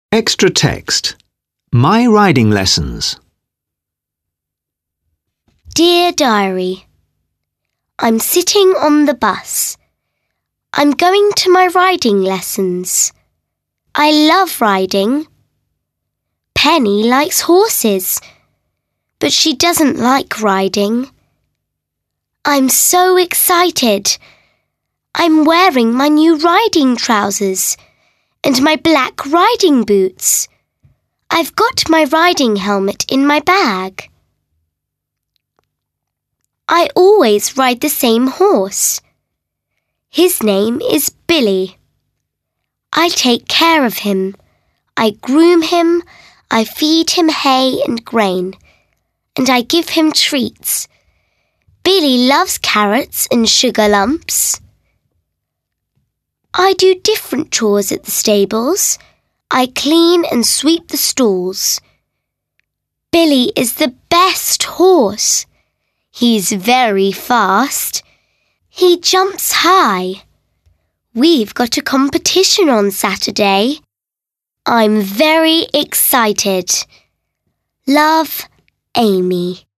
Extra text. My riding lessons. Dear Diary, I'm sitting on the bus. I'm going to my riding lessons. I love riding. Penny likes horses, but she doesn't like riding. I'm so excited. I'm wearing my new riding trousers and my black riding boots. I've got my riding helmet in my bag. I always ride the same horse. His name is Billy. I take care of him. I groom him, I feed him hay and grain, and I give him treats. Billy loves carrots and sugar lumps. I do different chores at the stables. I clean and sweep the stalls. Billy is the best horse. He's very fast. He jumps high. We've got a competition on Saturday. I'm very excited. Love, Amy.